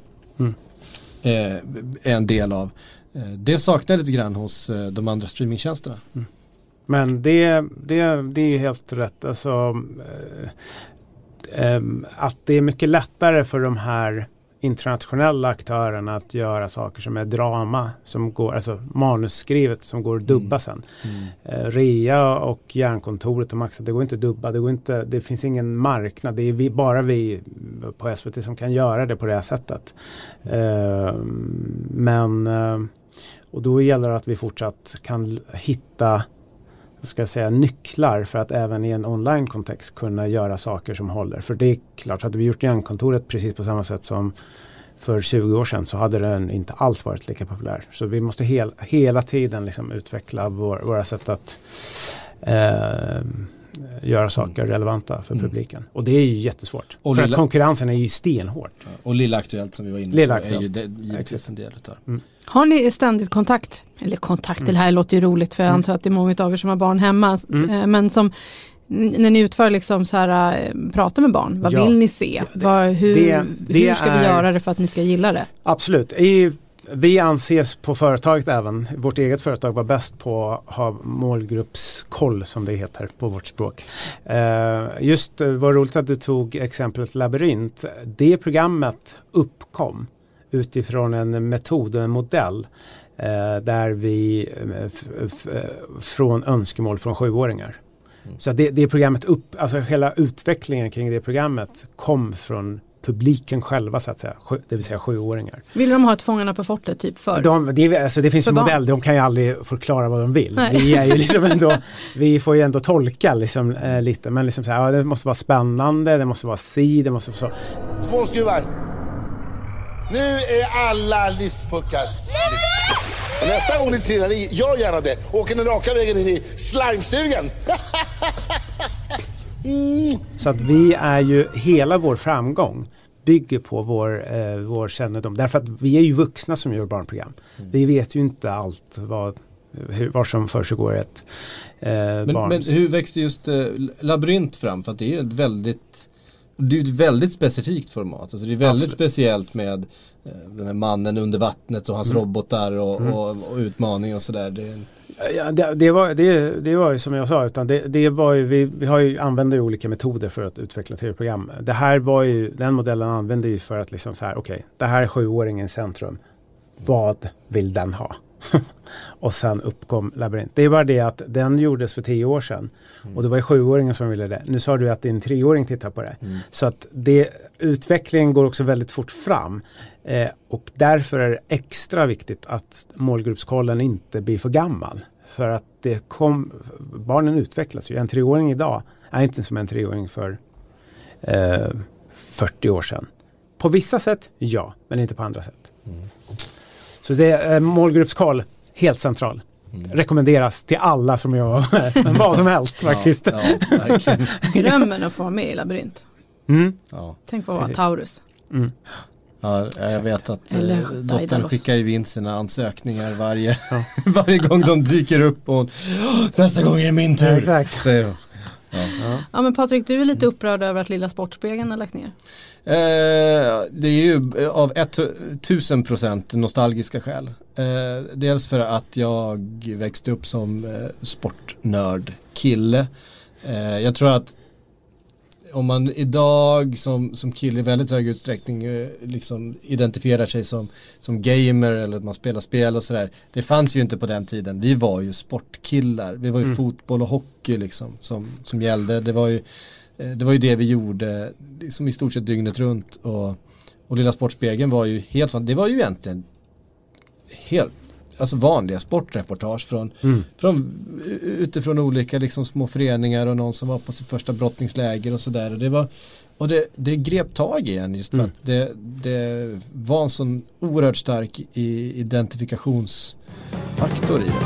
[SPEAKER 3] en del av. Det saknar lite grann hos de andra streamingtjänsterna.
[SPEAKER 2] Men det är ju helt rätt. Alltså, att det är mycket lättare för de här internationella aktörerna att göra saker som är drama, som går, alltså manusskrivet som går att dubba sen. Rea och Järnkontoret och Maxat, det går inte att dubba, det finns ingen marknad, det är bara vi på SVT som kan göra det på det här sättet. Och då gäller det att vi fortsatt kan hitta, ska jag säga, nycklar för att även i en online-kontext kunna göra saker som håller. För det är klart, hade vi gjort Järnkontoret precis på samma sätt som för 20 år sedan, så hade den inte alls varit lika populär. Så vi måste hela tiden liksom utveckla våra sätt att göra saker relevanta för publiken. Och det är ju jättesvårt. Och för att konkurrensen är ju stenhård.
[SPEAKER 3] Och Lilla Aktuellt som vi var inne på är ju givetvis en del utav.
[SPEAKER 13] Har ni ständigt kontakt? Eller kontakt, det här låter ju roligt, för jag antar att det är många av er som har barn hemma. Men som när ni utför liksom så här, prata med barn, vad vill ni se? Hur ska vi göra det för att ni ska gilla det?
[SPEAKER 2] Absolut. Vi anses på företaget, även vårt eget företag, var bäst på att ha målgruppskoll, som det heter på vårt språk. Just var roligt att du tog exemplet Labyrint. Det programmet uppkom utifrån en metod, en modell, där vi från önskemål från 7-åringar. Så det programmet alltså hela utvecklingen kring det programmet kom från publiken själva, så att säga, det vill säga 7-åringar.
[SPEAKER 13] Vill de ha ett Fångarna på fortet typ för?
[SPEAKER 2] Det finns en modell, de kan ju aldrig förklara vad de vill. Vi är ju liksom ändå, vi får ju ändå tolka liksom, lite, men liksom så här, det måste vara spännande, det måste vara det måste vara så.
[SPEAKER 5] Småskruvar. Nu är alla listpuckar.
[SPEAKER 15] Nästa gång ni trillar i, gör gärna det. Åker den raka vägen in i slimesugen.
[SPEAKER 2] Så att vi är ju, hela vår framgång bygger på vår kännedom. Därför att vi är ju vuxna som gör barnprogram. Vi vet ju inte allt vad som försiggår ett barn.
[SPEAKER 3] Men hur växte just Labyrint fram? För att det är ett väldigt specifikt format. Alltså det är väldigt speciellt med den här mannen under vattnet och hans robotar och utmaning och sådär.
[SPEAKER 2] Det var ju som jag sa, utan det var ju, vi har ju använder ju olika metoder för att utveckla tv-program. Det här var ju, den modellen använde ju för att liksom så här, okej, det här är 7-åringen i centrum. Vad vill den ha? Och sen uppkom Labyrint. Det är bara det att den gjordes för 10 år sedan. Och det var ju 7-åringen som ville det. Nu sa du att din 3-åring tittar på det. Så att utvecklingen går också väldigt fort fram. Och därför är det extra viktigt att målgruppskollen inte blir för gammal. För att barnen utvecklas ju. En 3-åring idag är inte som en 3-åring för 40 år sedan. På vissa sätt, ja. Men inte på andra sätt. Så det är målgruppskoll helt central. Rekommenderas till alla som jag men vad som helst faktiskt.
[SPEAKER 3] Verkligen.
[SPEAKER 13] Drömmen att få vara med i Labyrint. Tänk på att vara Taurus.
[SPEAKER 3] Ja, jag vet att dottern skickar ju in sina ansökningar varje gång de dyker upp och nästa gång är det min tur. Ja,
[SPEAKER 2] exakt.
[SPEAKER 3] Säger de.
[SPEAKER 13] Ja, men Patrik, du är lite upprörd över att Lilla Sportspegeln har lagt ner.
[SPEAKER 3] Det är ju av 1000% nostalgiska skäl. Dels för att jag växte upp som sportnörd-kille. Jag tror att om man idag som kille i väldigt hög utsträckning liksom identifierar sig som gamer eller att man spelar spel och sådär. Det fanns ju inte på den tiden. Vi var ju sportkillar. Vi var ju fotboll och hockey liksom som gällde. Det var ju det vi gjorde liksom i stort sett dygnet runt. Och Lilla Sportspegeln var ju det var ju egentligen helt alltså vanliga sportreportage från utifrån olika liksom små föreningar och någon som var på sitt första brottningsläger och sådär. Och det grep tag igen just för att det var en sån oerhört stark identifikationsfaktor i det.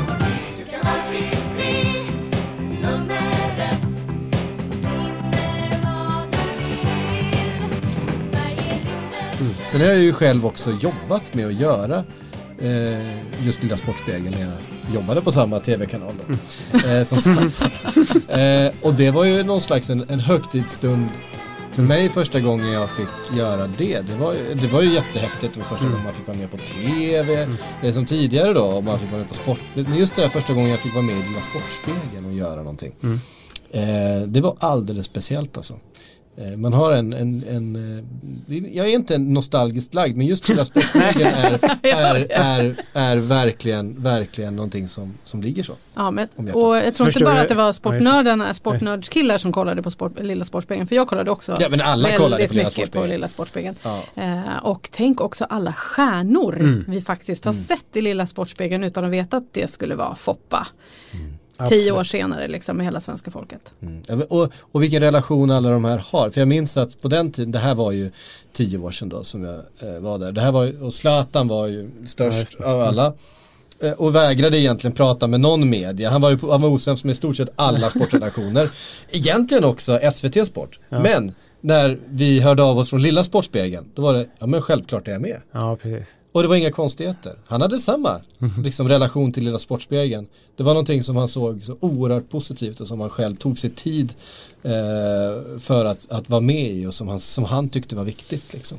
[SPEAKER 3] Sen har jag ju själv också jobbat med att göra just Lilla Sportspegeln när jag jobbade på samma tv-kanal som staff. Och det var ju någon slags en högtidsstund för mig första gången jag fick göra det. Det var ju jättehäftigt. Det var första gången man fick vara med på tv. Det är som tidigare då, om man fick vara med på sport. Men just det där första gången jag fick vara med i Lilla Sportspegeln och göra någonting. Det var alldeles speciellt alltså. Man har jag är inte nostalgiskt lagd, men just Lilla Sportspegeln är verkligen någonting som ligger så.
[SPEAKER 13] Ja, och jag tror inte bara att det var sportnördskillar som kollade på Lilla Sportspegeln, för jag kollade också.
[SPEAKER 3] Ja, men alla kollade på Lilla
[SPEAKER 13] Sportspegeln. Och tänk också alla stjärnor vi faktiskt har sett i Lilla Sportspegeln utan att veta att det skulle vara Foppa. 10 år senare liksom med hela svenska folket.
[SPEAKER 3] Och vilken relation alla de här har. För jag minns att på den tiden, det här var ju 10 år sedan då som jag var där. Det här var, och Zlatan var ju störst av alla. Och vägrade egentligen prata med någon media. Han var osämst med i stort sett alla sportredaktioner. Egentligen också SVT Sport. Men när vi hörde av oss från Lilla Sportspegeln, då var det, ja men självklart är jag med.
[SPEAKER 2] Ja, precis.
[SPEAKER 3] Och det var inga konstigheter. Han hade samma liksom, relation till Lilla Sportspegeln. Det var någonting som han såg så oerhört positivt och som han själv tog sig tid för att vara med i och som han tyckte var viktigt. Liksom.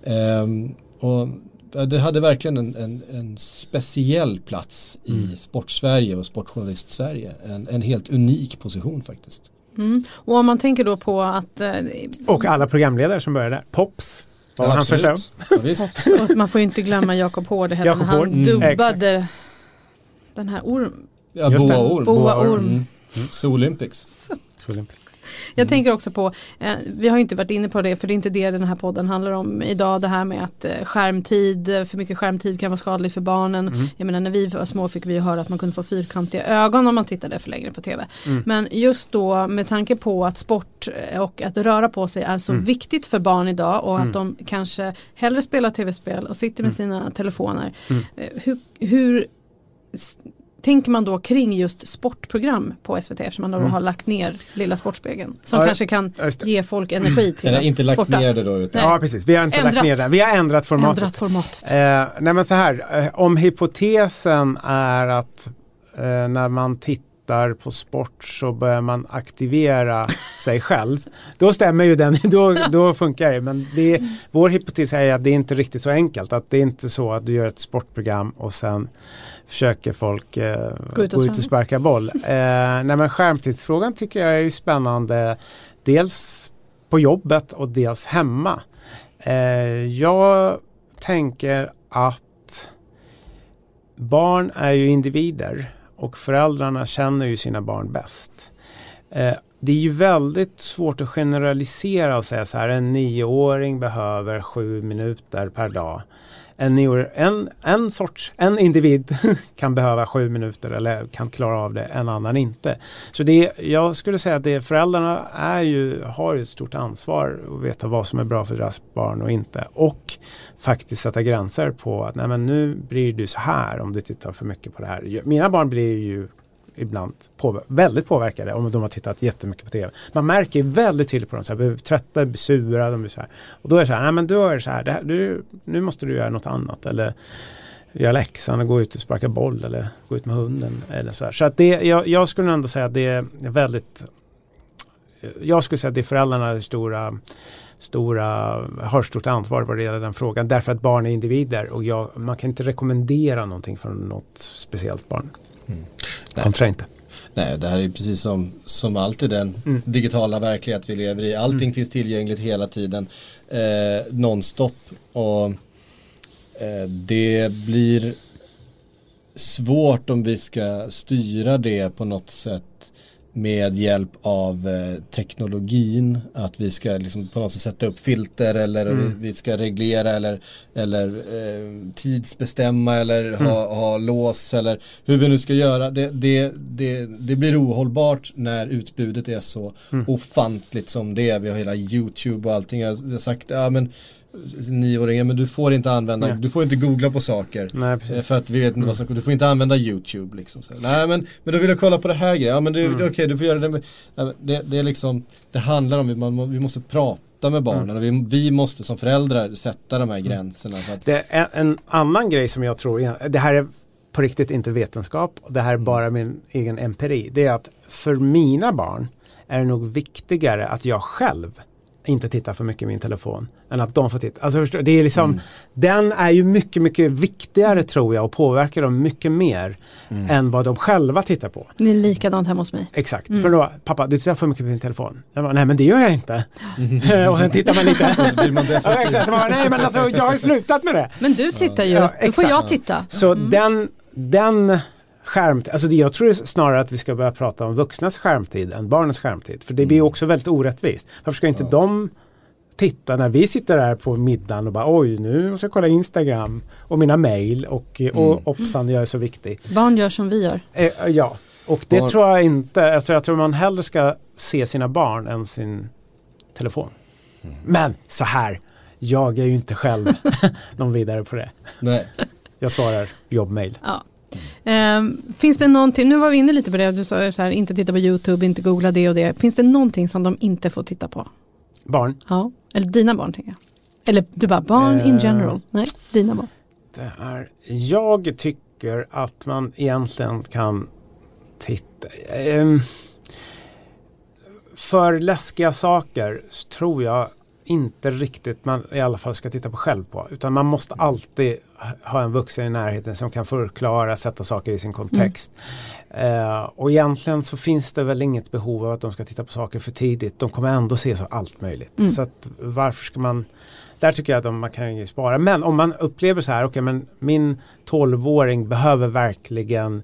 [SPEAKER 3] Och det hade verkligen en speciell plats i Sportsverige och Sportjournalist-Sverige. En helt unik position faktiskt.
[SPEAKER 13] Och om man tänker då på att...
[SPEAKER 2] och alla programledare som började där. Pops.
[SPEAKER 3] Ja,
[SPEAKER 2] han förstår.
[SPEAKER 3] Ja, visst.
[SPEAKER 13] Och man får ju inte glömma Jakob Hård heller när han dubbade den här
[SPEAKER 3] Boa Orm. Olympics.
[SPEAKER 13] Jag tänker också på, vi har ju inte varit inne på det för det är inte det den här podden handlar om idag, det här med att för mycket skärmtid kan vara skadligt för barnen. Jag menar när vi var små fick vi ju höra att man kunde få fyrkantiga ögon om man tittade för länge på tv. Men just då med tanke på att sport och att röra på sig är så viktigt för barn idag och att de kanske hellre spelar tv-spel och sitter med sina telefoner. tänker man då kring just sportprogram på SVT eftersom man då har lagt ner Lilla Sportspegeln som kanske kan ge folk energi till att
[SPEAKER 3] inte lagt ner det då utan.
[SPEAKER 2] Ja, precis. Vi har inte lagt ner det. Vi har ändrat formatet. Nej, men så här, om hypotesen är att när man tittar på sport så börjar man aktivera sig själv. Då stämmer ju den, då funkar det. Men vår hypotes är att det är inte riktigt så enkelt. Att det är inte så att du gör ett sportprogram och sen försöker folk gå ut och sparka boll. Nej, men skärmtidsfrågan tycker jag är ju spännande. Dels på jobbet och dels hemma. Jag tänker att barn är ju individer och föräldrarna känner ju sina barn bäst. Det är ju väldigt svårt att generalisera och säga så här, en 9-åring behöver 7 minuter per dag. En individ kan behöva 7 minuter eller kan klara av det, en annan inte. Så jag skulle säga att föräldrarna har ett stort ansvar att veta vad som är bra för deras barn och inte. Och faktiskt sätta gränser på att nej, men nu blir du så här om du tittar för mycket på det här. Mina barn blir ju ibland väldigt påverkade om de har tittat jättemycket på tv. Man märker väldigt tydligt på dem så här, blir trötta, blir sura, de blir så här. Och då är det så här, nej men då är det så här, nu måste du göra något annat eller göra läxan och gå ut och sparka boll eller gå ut med hunden eller så här. Så att jag skulle ändå säga att det är väldigt, jag skulle säga att det är föräldrarna har stort ansvar vad det gäller den frågan därför att barn är individer och man kan inte rekommendera någonting för något speciellt barn. Kontra inte.
[SPEAKER 3] Nej, det här är precis som alltid den digitala verklighet vi lever i. Allting finns tillgängligt hela tiden. Nonstop. Och det blir svårt om vi ska styra det på något sätt med hjälp av teknologin, att vi ska liksom på något sätt sätta upp filter eller vi ska reglera eller tidsbestämma eller ha lås eller hur vi nu ska göra. Det blir ohållbart när utbudet är så ofantligt som det är. Vi har hela YouTube och allting. Jag har sagt, men 9-åringar, men du får inte använda, du får inte googla på saker. Nej, för att vi vet inte vad som, du får inte använda YouTube liksom. Så. Nej, men då vill jag kolla på det här grejen. Ja, men det är okej, du får göra det. Det är liksom, det handlar om vi måste prata med barnen och vi måste som föräldrar sätta de här gränserna. För att
[SPEAKER 2] det är en annan grej som jag tror, det här är på riktigt inte vetenskap och det här är bara min egen empiri. Det är att för mina barn är det nog viktigare att jag själv inte tittar för mycket i min telefon än att de får titta. Alltså det är liksom, den är ju mycket, mycket viktigare tror jag och påverkar dem mycket mer än vad de själva tittar på.
[SPEAKER 13] Det är likadant hemma hos mig.
[SPEAKER 2] Exakt. För då, pappa, du tittar för mycket på din telefon. Jag bara, nej men det gör jag inte. Och sen tittar man lite. Och så blir man exakt. Så man bara, nej men alltså jag har slutat med det.
[SPEAKER 13] Men du tittar ju, då får jag titta.
[SPEAKER 2] Så den skärmtid, alltså jag tror snarare att vi ska börja prata om vuxnas skärmtid än barnens skärmtid. För det blir också väldigt orättvist. Varför ska inte de titta när vi sitter där på middagen och bara oj, nu måste jag kolla Instagram och mina mejl och hoppsan, jag är så viktig.
[SPEAKER 13] Barn gör som vi gör.
[SPEAKER 2] Ja, och det tror jag inte, alltså jag tror man hellre ska se sina barn än sin telefon. Men så här, jag är ju inte själv någon vidare på det.
[SPEAKER 3] Nej.
[SPEAKER 2] Jag svarar jobbmail.
[SPEAKER 13] Ja. Finns det någonting, nu var vi inne lite på det, du sa så här, inte titta på YouTube, inte googla det och det. Finns det någonting som de inte får titta på?
[SPEAKER 2] Barn?
[SPEAKER 13] Ja, eller dina barn tänker jag. Eller du bara, barn in general. Nej, dina barn.
[SPEAKER 2] Jag tycker att man egentligen kan titta för läskiga saker tror jag inte riktigt man i alla fall ska titta på själv på. Utan man måste alltid ha en vuxen i närheten som kan förklara, sätta saker i sin kontext. Och egentligen så finns det väl inget behov av att de ska titta på saker för tidigt. De kommer ändå se så allt möjligt. Så att varför ska man... Där tycker jag att man kan ju spara. Men om man upplever så här, okej, men min 12-åring behöver verkligen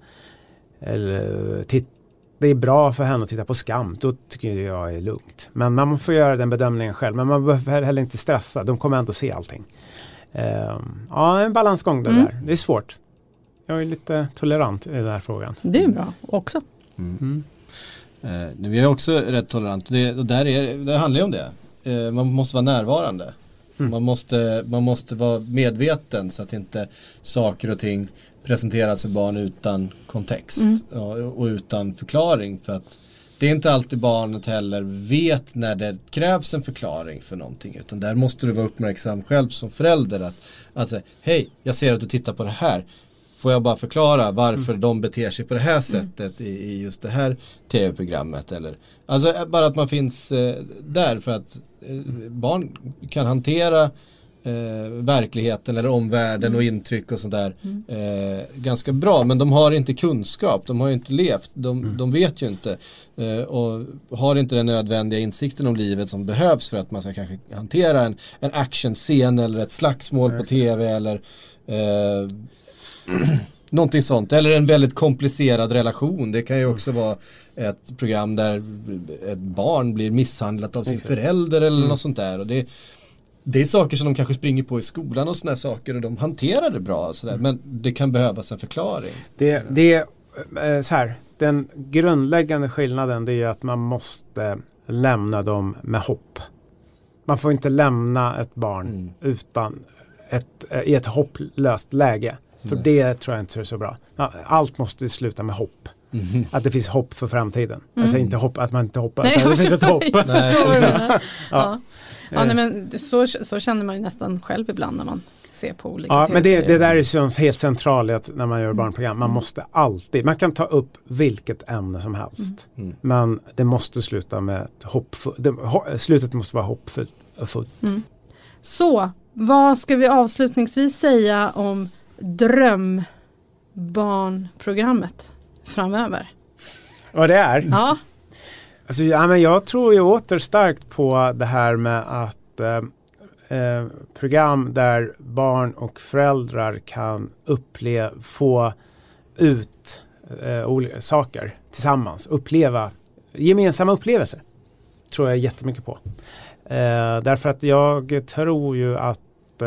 [SPEAKER 2] det är bra för henne att titta på Skam. Då tycker jag är lugnt. Men man får göra den bedömningen själv. Men man behöver heller inte stressa. De kommer ändå se allting. En balansgång där. Det är svårt. Jag är lite tolerant i den här frågan.
[SPEAKER 13] Det är bra också.
[SPEAKER 3] Vi är också rätt tolerant. Det handlar ju om det. Man måste vara närvarande. Man måste vara medveten så att inte saker och ting presenteras för barn utan kontext och utan förklaring, för att det är inte alltid barnet heller vet när det krävs en förklaring för någonting, utan där måste du vara uppmärksam själv som förälder att säga, hej, jag ser att du tittar på det här. Får jag bara förklara varför de beter sig på det här sättet i just det här tv-programmet? Eller, alltså bara att man finns där, för att barn kan hantera verkligheten eller omvärlden och intryck och sådär ganska bra, men de har inte kunskap, de har ju inte levt, de vet ju inte och har inte den nödvändiga insikten om livet som behövs för att man ska kanske hantera en actionscen eller ett slagsmål på tv eller någonting sånt, eller en väldigt komplicerad relation. Det kan ju också vara ett program där ett barn blir misshandlat av sin förälder eller något sånt där, och det är saker som de kanske springer på i skolan och såna här saker, och de hanterar det bra och sådär, men det kan behövas en förklaring.
[SPEAKER 2] Det är så här, den grundläggande skillnaden, det är att man måste lämna dem med hopp. Man får inte lämna ett barn utan i ett hopplöst läge. För det tror jag inte är så bra. Allt måste sluta med hopp. Att det finns hopp för framtiden. Alltså inte hopp, att man inte hoppar.
[SPEAKER 13] Nej,
[SPEAKER 2] det finns ett hopp.
[SPEAKER 13] Nej, men så känner man ju nästan själv ibland när man ser på olika
[SPEAKER 2] TV-serier. Men det där är så helt centralt när man gör barnprogram. Man måste alltid, man kan ta upp vilket ämne som helst. Men det måste sluta med ett slutet måste vara hoppfullt och fullt.
[SPEAKER 13] Så, vad ska vi avslutningsvis säga om drömbarnprogrammet framöver?
[SPEAKER 2] Vad det är?
[SPEAKER 13] Ja.
[SPEAKER 2] Alltså, men jag tror ju åter starkt på det här med att program där barn och föräldrar kan få ut olika saker tillsammans, uppleva gemensamma upplevelser, tror jag jättemycket på. Därför att jag tror ju att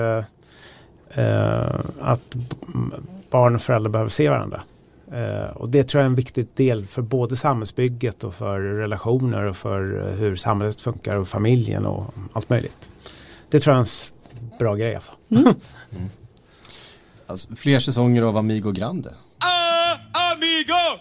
[SPEAKER 2] barn och föräldrar behöver se varandra. Och det tror jag är en viktig del för både samhällsbygget och för relationer och för hur samhället funkar och familjen och allt möjligt. Det tror jag är en bra grej alltså.
[SPEAKER 3] Alltså, fler säsonger av Amigo Grande.
[SPEAKER 4] Amigo!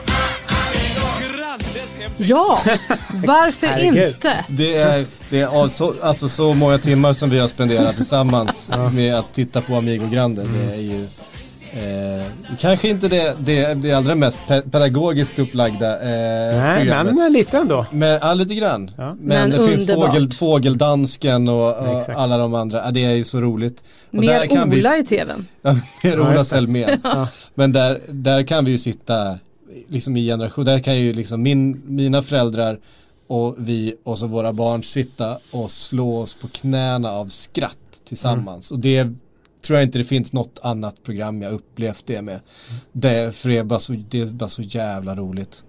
[SPEAKER 13] Ja, varför inte?
[SPEAKER 3] Det är så många timmar som vi har spenderat tillsammans med att titta på Amigo Grande. Det är ju kanske inte det allra mest pedagogiskt upplagda programmet.
[SPEAKER 2] Men lite ändå.
[SPEAKER 3] Lite grann.
[SPEAKER 2] Ja.
[SPEAKER 3] Men det finns Fågeldansken och alla de andra. Det är ju så roligt. Och
[SPEAKER 13] mer
[SPEAKER 3] där kan
[SPEAKER 13] Ola i tvn.
[SPEAKER 3] Mer Ola Selmén. Men där kan vi ju sitta liksom i generation. Där kan ju liksom mina föräldrar och vi och så våra barn sitta och slå oss på knäna av skratt tillsammans. Och det tror jag inte det finns något annat program jag upplevt det med. Det är bara så jävla roligt.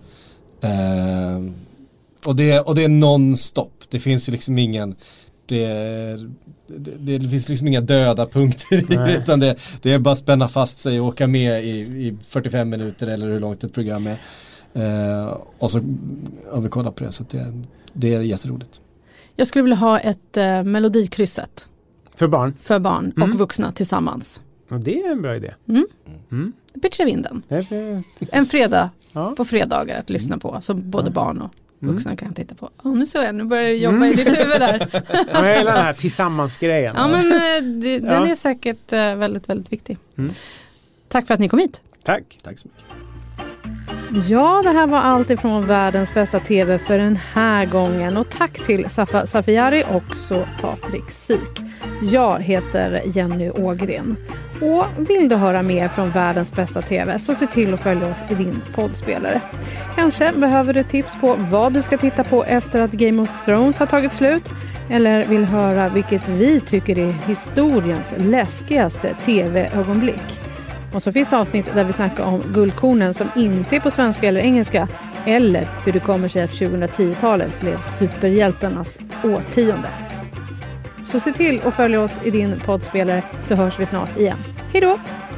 [SPEAKER 3] Och det är non-stop. Det finns liksom ingen det finns liksom inga döda punkter i det, utan det är bara spänna fast sig och åka med i 45 minuter eller hur långt ett program är. Och så har vi kollat på det, så det är jätteroligt.
[SPEAKER 13] Jag skulle vilja ha ett melodikrysset.
[SPEAKER 2] För barn
[SPEAKER 13] och vuxna tillsammans.
[SPEAKER 2] Och det är en bra idé.
[SPEAKER 13] Det pitchar vi in den. En fredag på fredagar att lyssna på, som både barn och vuxna kan titta på. Nu börjar jag jobba i ditt huvud där.
[SPEAKER 2] Jag gillar den här tillsammans-grejen.
[SPEAKER 13] Ja, men den är säkert väldigt, väldigt viktig. Tack för att ni kom hit.
[SPEAKER 2] Tack så mycket.
[SPEAKER 1] Ja, det här var allt ifrån Världens bästa TV för den här gången. Och tack till Safa Safiari och så Patrik Syk. Jag heter Jenny Ågren. Och vill du höra mer från Världens bästa TV, så se till att följa oss i din poddspelare. Kanske behöver du tips på vad du ska titta på efter att Game of Thrones har tagit slut. Eller vill höra vilket vi tycker är historiens läskigaste TV-ögonblick. Och så finns det avsnitt där vi snackar om guldkornen som inte är på svenska eller engelska. Eller hur det kommer sig att 2010-talet blev superhjältarnas årtionde. Så se till att följa oss i din poddspelare, så hörs vi snart igen. Hej då!